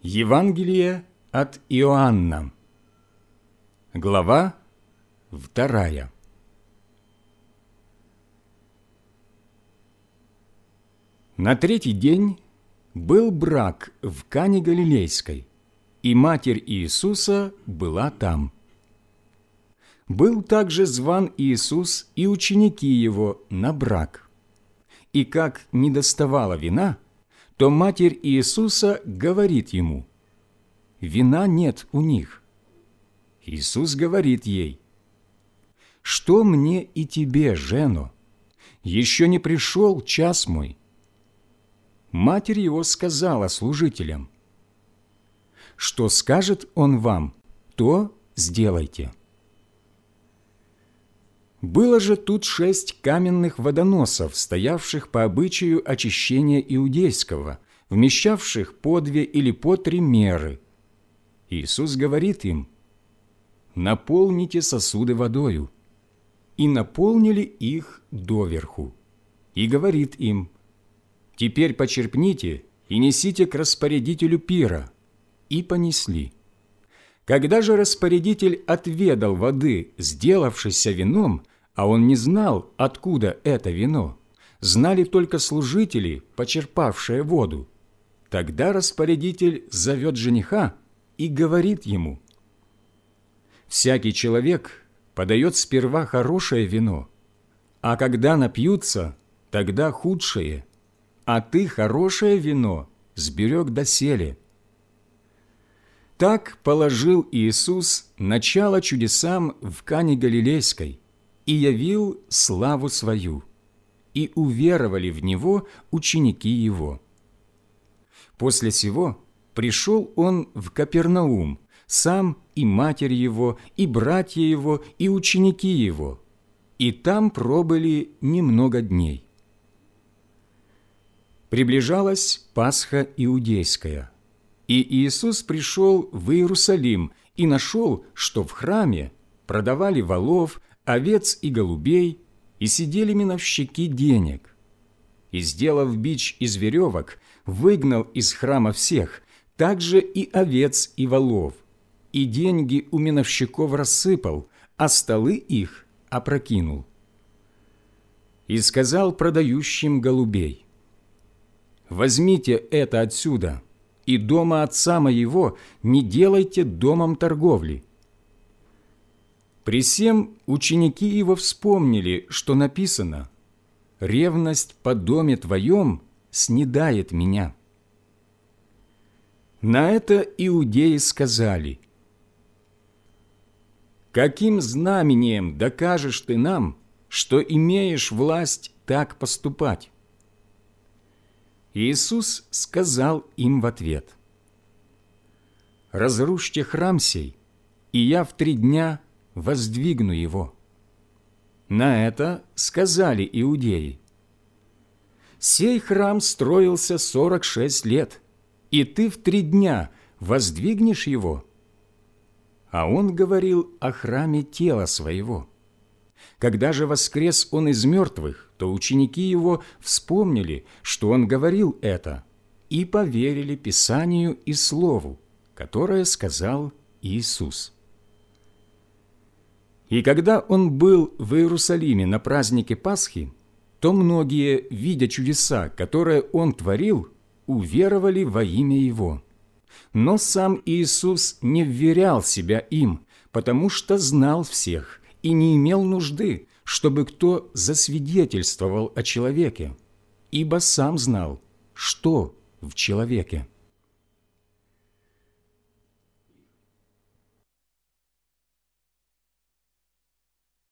Евангелие от Иоанна, глава 2. На третий день был брак в Кане Галилейской, и матерь Иисуса была там. Был также зван Иисус и ученики Его на брак. И как недоставало вина, то матерь Иисуса говорит Ему: «Вина нет у них». Иисус говорит ей: «Что мне и тебе, жено? Еще не пришел час мой». Матерь Его сказала служителям: «Что скажет Он вам, то сделайте». Было же тут 6 каменных водоносов, стоявших по обычаю очищения иудейского, вмещавших по 2 или по 3 меры. Иисус говорит им: «Наполните сосуды водою». И наполнили их доверху. И говорит им: «Теперь почерпните и несите к распорядителю пира». И понесли. Когда же распорядитель отведал воды, сделавшейся вином, а он не знал, откуда это вино, знали только служители, почерпавшие воду, тогда распорядитель зовет жениха и говорит ему: «Всякий человек подает сперва хорошее вино, а когда напьются, тогда худшее, а ты хорошее вино сберег доселе». Так положил Иисус начало чудесам в Кане Галилейской и явил славу Свою, и уверовали в Него ученики Его. После сего пришел Он в Капернаум, сам и матерь Его, и братья Его, и ученики Его, и там пробыли немного дней. Приближалась Пасха Иудейская, и Иисус пришел в Иерусалим и нашел, что в храме продавали волов, овец и голубей, и сидели миновщики денег. И, сделав бич из веревок, выгнал из храма всех, также и овец и волов, и деньги у миновщиков рассыпал, а столы их опрокинул. И сказал продающим голубей: «Возьмите это отсюда, и дома отца моего не делайте домом торговли». При сем ученики Его вспомнили, что написано: «Ревность по доме Твоем снедает меня». На это иудеи сказали: «Каким знамением докажешь Ты нам, что имеешь власть так поступать?» Иисус сказал им в ответ: «Разрушьте храм сей, и я в 3 дня воздвигну его». На это сказали иудеи: «Сей храм строился 46 лет, и ты в 3 дня воздвигнешь его?» А он говорил о храме тела своего. Когда же воскрес он из мертвых, то ученики его вспомнили, что он говорил это, и поверили Писанию и Слову, которое сказал Иисус. И когда он был в Иерусалиме на празднике Пасхи, то многие, видя чудеса, которые он творил, уверовали во имя его. Но сам Иисус не вверял себя им, потому что знал всех и не имел нужды, чтобы кто засвидетельствовал о человеке, ибо сам знал, что в человеке.